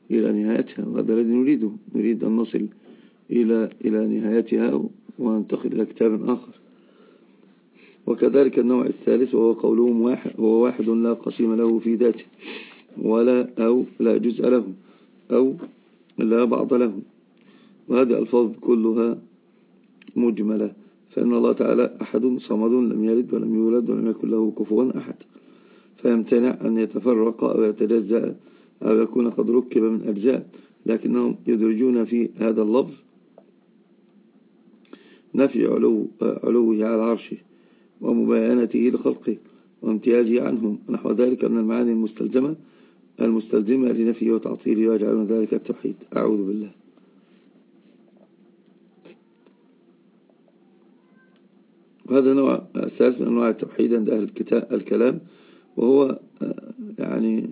إلى نهايتها، وهذا الذي نريده، نريد أن نصل إلى نهايتها وننتقل إلى كتاب آخر. وكذلك النوع الثالث وهو قولهم هو واحد لا قسيم له في ذاته أو لا جزء له أو لا بعض له. وهذه الألفاظ كلها مجملة، فإن الله تعالى أحد صمد لم يلد ولم يولد ولم يكن له كفوا أحد، فيمتنع أن يتفرق أو يتجزأ أو يكون قد ركب من أجزاء، لكنهم يدرجون في هذا اللفظ نفي علوه على عرشه ومباينته لخلقه وامتيازه عنهم ونحو ذلك من المعاني المستلزمة لنفيه وتعطيله، ويجعلون ذلك التوحيد. أعوذ بالله. وهذا نوع الثالث من أنواع التوحيد عند أهل الكلام، وهو يعني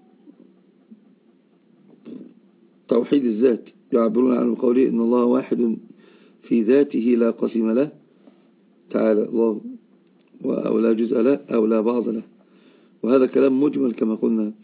توحيد الذات، يعبرون عن قوله إن الله واحد في ذاته لا قسم له تعالى الله، أو لا جزء له أو لا بعض له. وهذا كلام مجمل كما قلنا،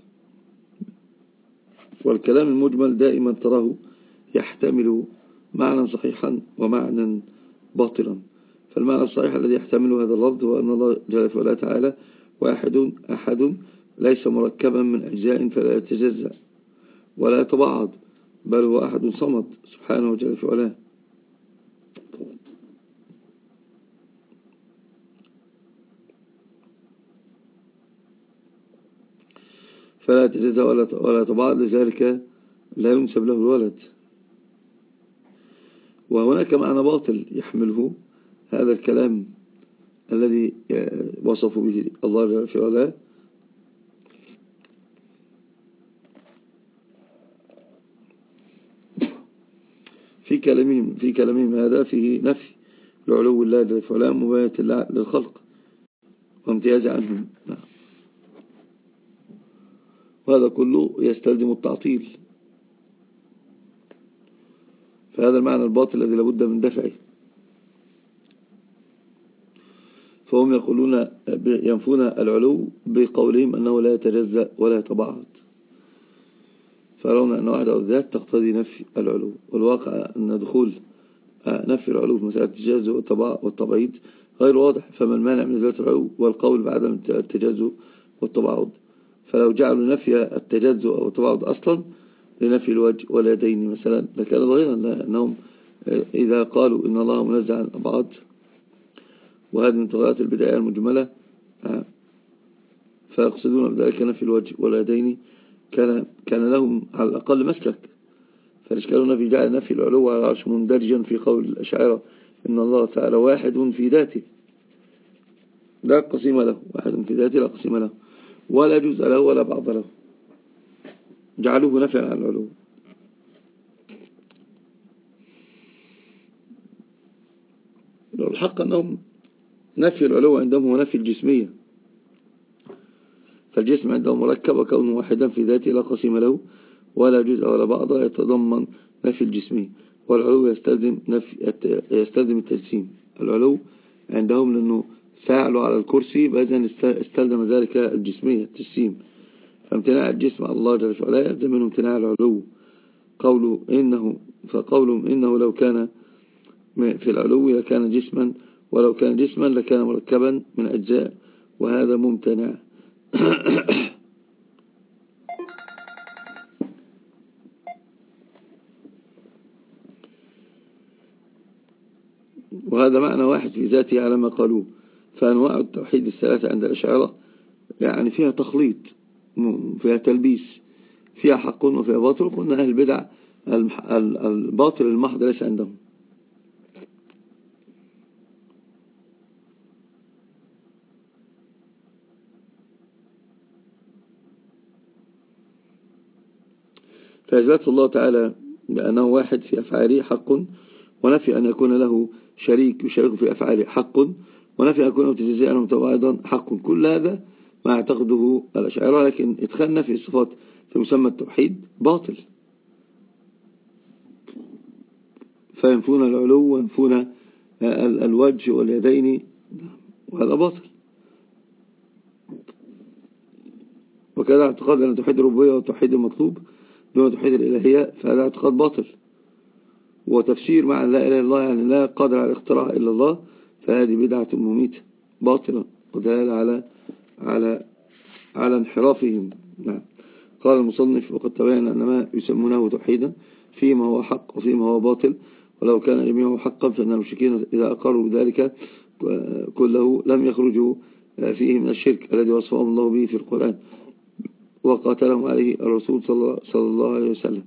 والكلام المجمل دائما تراه يحتمل معنى صحيحا ومعنى باطلا. فالمعنى الصحيح الذي يحتمله هذا اللفظ هو أن الله جل وعلا تعالى واحد أحد ليس مركبا من أجزاء فلا يتجزأ ولا يتبعض، بل هو أحد صمد سبحانه وجل وعلا. فلا يتجزأ ولا يتبعض، لذلك لا ينسب له الولد. وهناك معنى باطل يحمله هذا الكلام الذي وصف به الله جل وعلا، في كلامهم هذا فيه نفي لعلو الله جل وعلا، مباينة للخلق وامتياز عنهم. وهذا كله يستلزم التعطيل، فهذا المعنى الباطل الذي لابد من دفعه. فهم يقولون ينفون العلو بقولهم أنه لا يتجزأ ولا يتبعض، فيرون أن وحدة الذات تقتضي نفي العلو، والواقع أن دخول نفي العلو في مسألة التجزؤ والتبعيض غير واضح. فما المانع من ذات العلو والقول بعدم التجزؤ والتبعض؟ فلو جعلوا نفي التجزؤ أو التبعض أصلا لنفي الوجه واليدين مثلا لكان ظاهرا، لأنهم إذا قالوا إن الله منزه عن الأبعاد، وهذه من طغيات البداية المجملة، فيقصدون بذلك نفي الوجه واليدين، كان لهم على الأقل مسلك. فالإشكالون في جعل نفي العلو على العرش مندرجا في قول الأشاعرة إن الله تعالى واحد في ذاته لا قسيم له، واحد في ذاته لا قسيم له ولا جزء له ولا بعض له، جعلوه نفيا عن العلو. الحق أنهم نفي العلو عندهم هو نفي الجسمية، فالجسم عندهم مركب وكونه واحدا في ذاته لا قسيم له ولا جزء ولا بعض، يتضمن نفي الجسمية. والعلو يستلزم التجسيم. العلو عندهم لأنه فاعل على الكرسي، فإذن استلزم ذلك الجسمية التجسيم، فامتناع الجسم على الله جل وعلا يلزم منه امتناع العلو. فقولهم إنه لو كان في العلو لكان جسما، ولو كان جسما لكان مركبا من أجزاء، وهذا ممتنع. وهذا معنى واحد في ذاته على ما قالوه. فأنواع التوحيد الثلاثة عند الأشاعرة يعني فيها تخليط، فيها تلبيس، فيها حق وفيها باطل. قلنا أهل البدع الباطل المحض ليس عندهم. فإثبات الله تعالى بأنه واحد في أفعاله حق، ونفي أن يكون له شريك يشارك في أفعاله حق، ونفي أن يكون متجزئا ومتباعدا حق. كل هذا ما اعتقده الأشاعرة، لكن إدخال نفي الصفات في مسمى التوحيد باطل، فينفون العلو وينفون الوجه واليدين، وهذا باطل. وكذا اعتقاد أن توحيد الربوبية والتوحيد المطلوب دون توحيد الإلهية فهذا اعتقاد باطل. وتفسير معنى لا إله إلا الله يعني لا قادر على الاختراع إلا الله، فهذه بدعة مميتة باطلة ودلالة على انحرافهم. نعم. قال المصنف: وقد تبين أن ما يسمونه توحيدا فيما هو حق وفيما هو باطل، ولو كان جميعه حقا فإن المشركين إذا أقروا بذلك كله لم يخرجوا فيه من الشرك الذي وصفهم الله به في القرآن وقاتلهم عليه الرسول صلى الله عليه وسلم.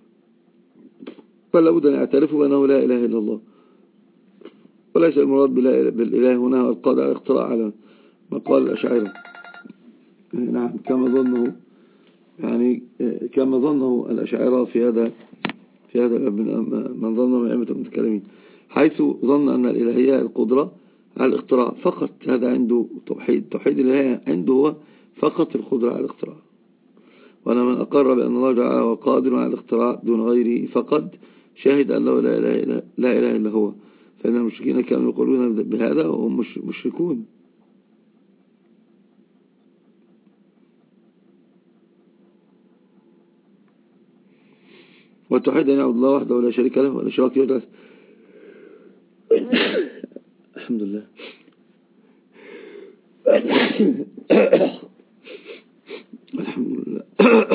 فلا بد أن يعترفوا بأنه لا إله إلا الله، وليس المراد بالإله هنا القادر على الاختراع على ما قال الأشاعرة. نعم، كما ظنه الأشاعرة في هذا من ظنه من أئمة المتكلمين، حيث ظن أن الإلهية القدرة على الاختراع فقط. هذا عنده توحيد الإلهية عنده هو فقط القدرة على الاختراع. وأنا من أقر بأن الله جعله قادر على الاختراع دون غيره فقد شاهد أن لا إله إلا هو، فإن المشركين كانوا يقولون بهذا وهم مشركون. والتوحيد أن يعبد الله وحده ولا شريك له ولا شراك له. الحمد لله. الحمد لله.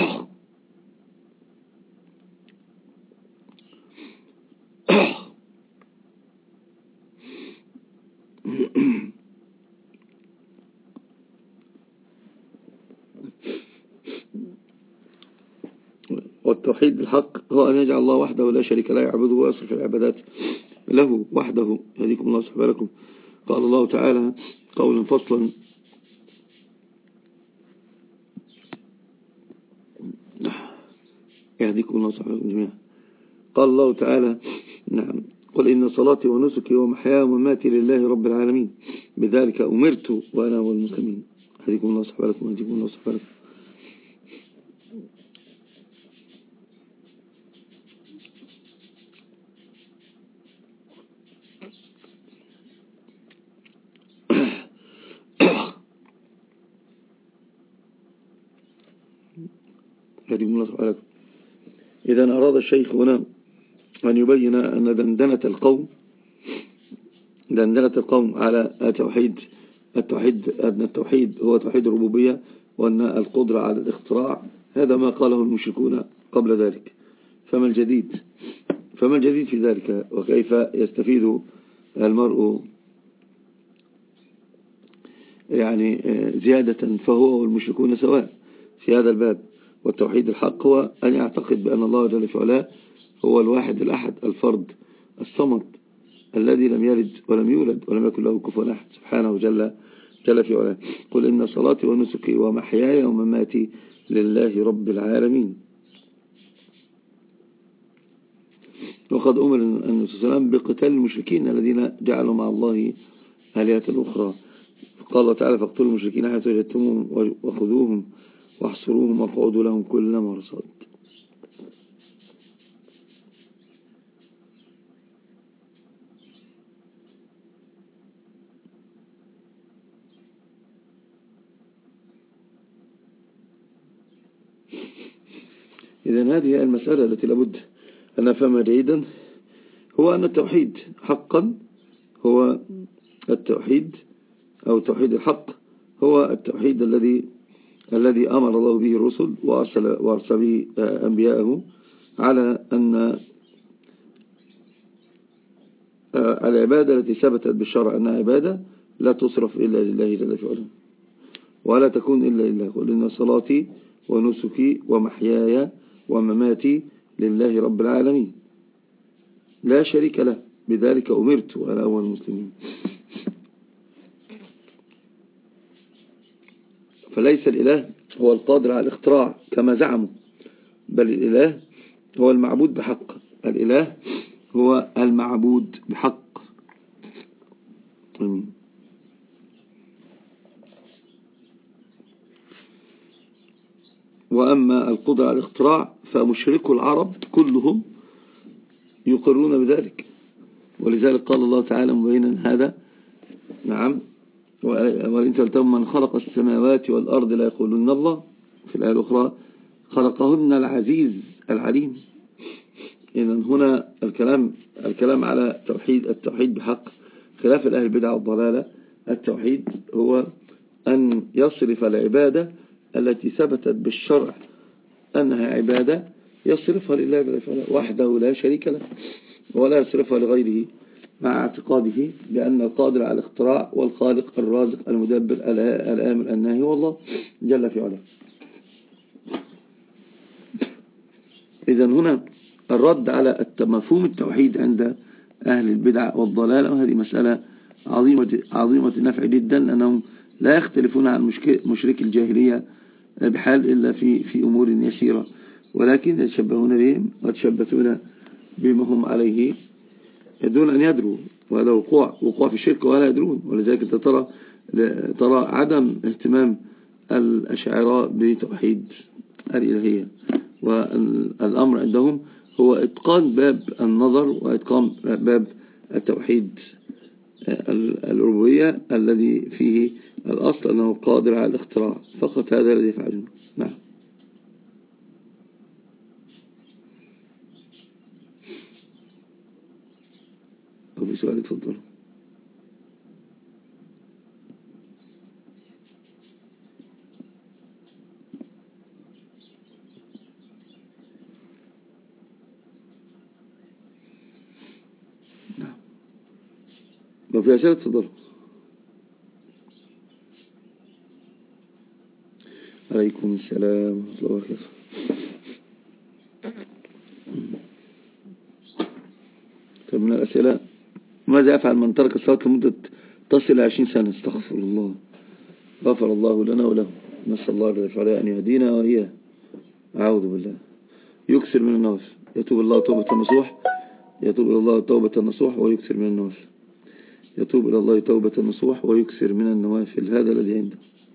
والتوحيد بالحق هو أن يجعل الله وحده لا شريك له يعبده ويصرف العبادات له وحده. يهديكم الله سبحانه لكم. قال الله تعالى قولا فصلا: يهديكم الله سبحانه لكم جميعا. قال الله تعالى: نعم، قل إن صلاتي ونسكي ومحياي ومماتي لله رب العالمين بذلك أمرت وأنا أول المسلمين. يهديكم الله سبحانه لكم. يهديكم الله سبحانه لكم. إذا أراد الشيخ هنا أن يبين أن دندنة القوم على التوحيد هو توحيد الربوبية، وأن القدرة على الاختراع هذا ما قاله المشركون قبل ذلك. فما الجديد في ذلك؟ وكيف يستفيد المرء يعني زيادة؟ فهو والمشركون سواء في هذا الباب. والتوحيد الحق هو أن يعتقد بأن الله جل في علاه هو الواحد الأحد الفرد الصمد الذي لم يلد ولم يولد ولم يكن له كفوا أحد سبحانه جل في علاه. قل إن صلاتي ونسكي ومحياي ومماتي لله رب العالمين. وقد أمر النبي صلى الله عليه وسلم بقتال المشركين الذين جعلوا مع الله آلهة أخرى. قال الله تعالى: فاقتلوا المشركين حيث وجدتموهم وخذوهم واحصروهم واقعدوا لهم كل مرصاد. إذن هذه المسألة التي لابد أن نفهمها جيدا، هو أن التوحيد حقا هو التوحيد أو توحيد الحق هو التوحيد الذي أمر الله به الرسل وأرسل به أنبياءه على أن العبادة التي ثبتت بالشرع أنها عبادة لا تصرف إلا لله جل وعلا ولا تكون إلا لله. قل إن صلاتي ونسكي ومحياي ومماتي لله رب العالمين لا شريك له بذلك أمرت وأنا أول المسلمين. فليس الإله هو القادر على الاختراع كما زعموا، بل الإله هو المعبود بحق. الإله هو المعبود بحق. وأما القدرة على الاختراع فمشركو العرب كلهم يقرون بذلك، ولذلك قال الله تعالى مبينا هذا: نعم، وإن سألتهم من خلق السماوات والأرض لا يقولون الله. في الآية الأخرى: خلقهن العزيز العليم. إذا هنا الكلام على التوحيد بحق، خلاف الأهل البدع والضلالة. التوحيد هو أن يصرف العبادة التي ثبتت بالشرع أنها عبادة، يصرفها لله وحده لا شريك له، ولا يصرفها لغيره، مع اعتقاده بأن القادر على الاختراع والخالق الرازق المدبر الآمر الناهي هو الله جل في علاه. إذا هنا الرد على مفهوم التوحيد عند أهل البدع والضلالة، وهذه مسألة عظيمة النفع جدا، لأنهم لا يختلفون عن مشرك الجاهلية بحال إلا في أمور يسيرة، ولكن يتشبهون بهم ويتشبثون بما هم عليه دون أن يدروا، وهذا وقوع في الشرك ولا يدرون. ولذلك ترى عدم اهتمام الأشاعرة بتوحيد الإلهية، والأمر عندهم هو إتقان باب النظر وإتقان باب التوحيد الربوبية الذي فيه الأصل أنه قادر على الاختراع فقط، هذا الذي يفعلونه. نعم. أبو سؤال تفضل. نعم. لو في أسئلة تفضل. عليكم السلام ورحمة الله وبركاته. طيب من الأسئلة: ماذا يفعل من ترك الصلاة لمدة تصل إلى 20 سنة؟ استغفر الله، غفر الله لنا وله، نسأل الله جل وعلا أن يهدينا وإياه. أعوذ بالله. يكثر من النوافل، يتوب الله توبة نصوح، يتوب إلى الله توبة نصوح ويكثر من النوافل، يتوب إلى الله توبة نصوح ويكثر من النوافل، هذا الذي عنده.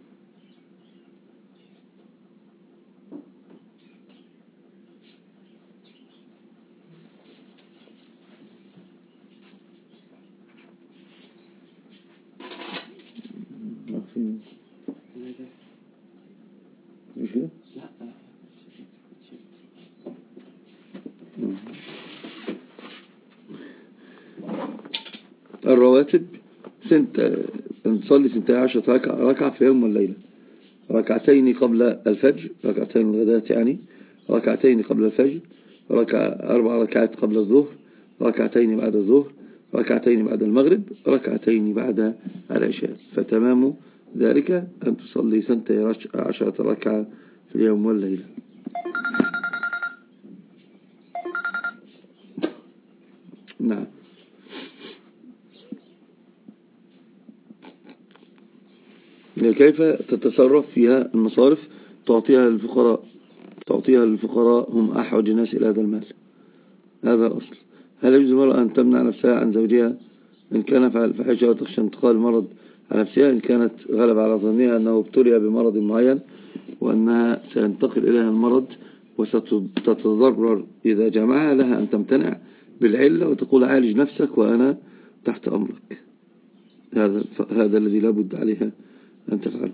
مش كده؟ الرواتب نصلي 12 ركعة في يوم والليلة، ركعتين قبل الفجر، ركعتين الغداة يعني، ركعتين قبل الفجر، 4 ركعات قبل الظهر، ركعتين بعد الظهر، ركعتين بعد المغرب، ركعتين بعد العشاء. فتمام ذلك أن تصلي 12 ركعة في اليوم والليلة. نعم. كيف تتصرف فيها المصارف؟ تعطيها للفقراء، هم أحوج الناس إلى هذا المال، هذا أصل. هل يجوز المرأة أن تمنع نفسها عن زوجها إن كان فعل الفحشة وتخشى انتقال المرض على نفسها، إن كانت غلب على ظنها أنه ابتلي بمرض معين وأنها سينتقل إليها المرض وستتضرر إذا جمعها؟ لها أن تمتنع بالعلة وتقول عالج نفسك وأنا تحت أمرك. هذا الذي لا بد عليها أن تفعله.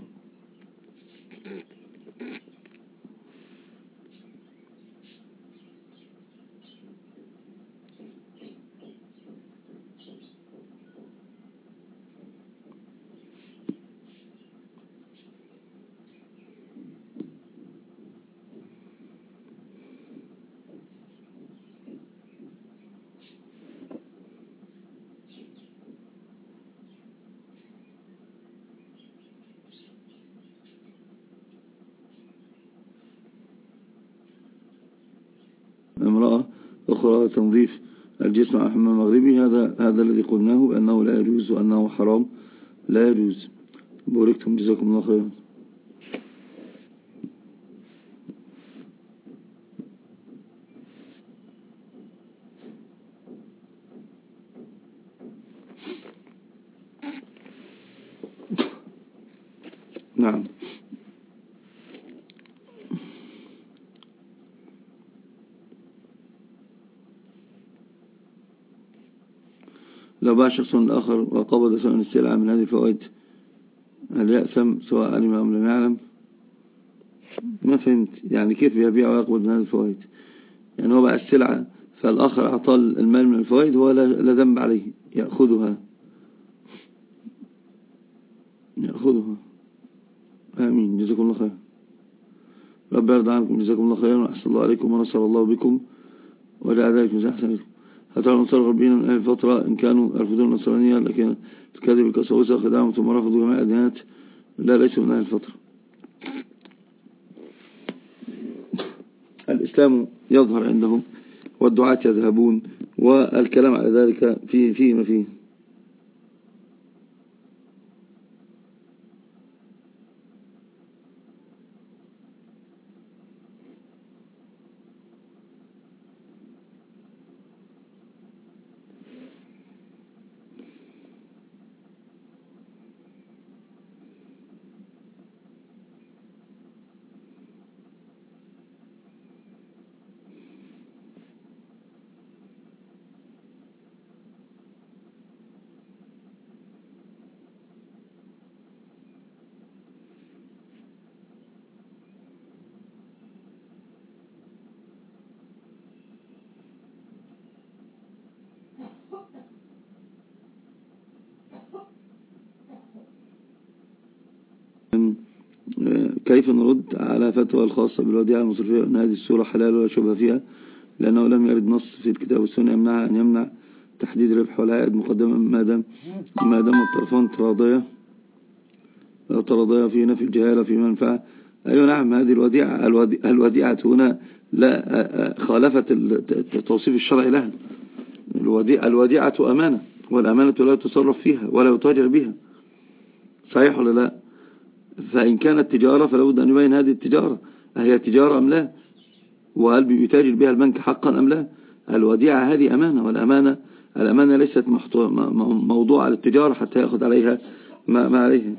امرأة أخرى تنظيف الجسم على حمام مغربي، هذا الذي قلناه بأنه لا يجوز وأنه حرام، لا يجوز. بوركتم، جزاكم الله خيرا. نعم. لو باع شخص آخر وقبض ثمن السلعة من هذه الفوائد، هل يأثم سواء علم أم لم يعلم؟ ما فهمت يعني كيف يبيع ويقبض من هذه الفوائد؟ يعني هو بقى السلعة فالآخر أعطاه المال من الفوائد هو لا ذنب عليه، يأخذها. آمين. جزاكم الله خير. رب يرضى عنكم. جزاكم الله خيرا وأحسن الله عليكم ونصر الله بكم وجعل ذلك من أحسن لكم. حتى النصارى الغربيين من أهل الفترة إن كانوا يرفضون النصرانية لكن الكاذب الكسوسة خدعهم ثم رفضوا جميع الديانات لا ليسوا من أهل الفترة. الإسلام يظهر عندهم والدعاة يذهبون والكلام على ذلك فيه ما فيه. كيف نرد على فتوى الخاصة بالوديعة المصرفية أن هذه السورة حلال ولا شبه فيها لأنه لم يرد نص في الكتاب والسنة يمنع أن يمنع تحديد ربح والعائد مقدما ما دام الطرفان تراضيا في نفي الجهالة في منفعة. أيوة نعم. هذه الوديعة هنا لا خالفت التوصيف الشرعي لها. الوديعة أمانة والأمانة لا تصرف فيها ولا يتاجر بها. صحيح ولا لا؟ فإن كانت تجارة فلا بد أن يبين هذه التجارة هي تجارة أم لا، وهل يتاجر بها البنك حقا أم لا. الوديعة هذه أمانة والأمانة ليست موضوع للتجارة حتى يأخذ عليها ما عليه.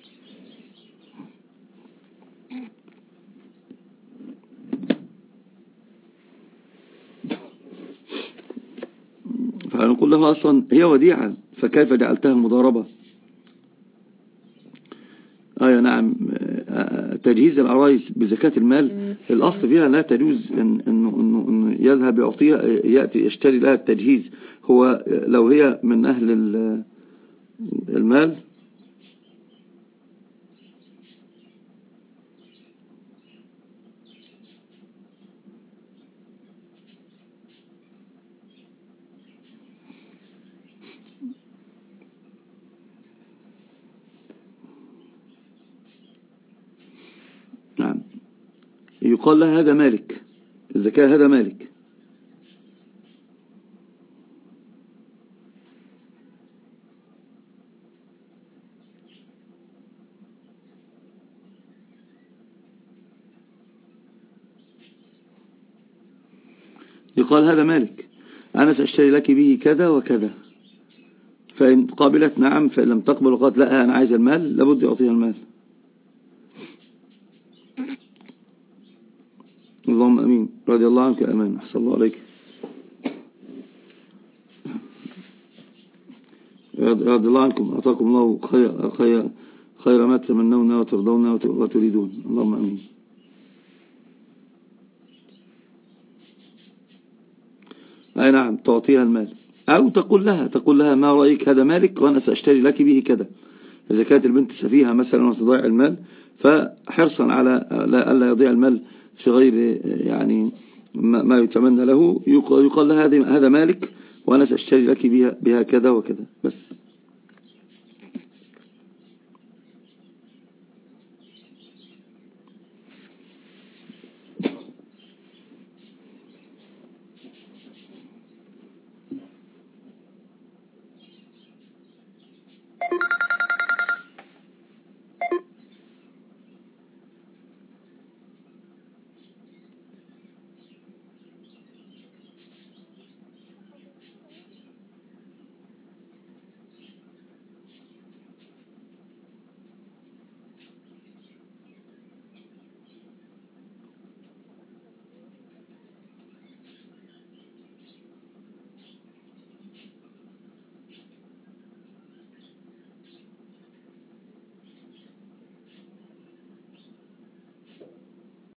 فنقول له أصلا هي وديعة فكيف جعلتها مضاربة؟ نعم. تجهيز العرايس بزكاة المال الأصل فيها لا تجوز إنه يذهب يعطيها يأتي يشتري لها التجهيز. هو لو هي من أهل المال نعم يقال لها هذا مالك، الزكاة هذا مالك. يقال هذا مالك أنا سأشتري لك به كذا وكذا، فإن قابلت نعم، فإن لم تقبل وقالت لا أنا عايز المال لابد يعطيها المال. اللهم أمين. رضي الله عنك يا أمان. أحسن الله عليك. رضي الله عنكم. أعطاكم الله خير ما تمنون وترضون وتريدون. اللهم أمين. أي نعم تعطيها المال أو تقول لها ما رأيك هذا مالك وأنا سأشتري لك به كذا. إذا كانت البنت سفيهة مثلا وتضيع المال فحرصا على ألا يضيع المال في غير يعني ما يتمنى له يقال لها هذا مالك وأنا سأشتري لك بها كذا وكذا بس.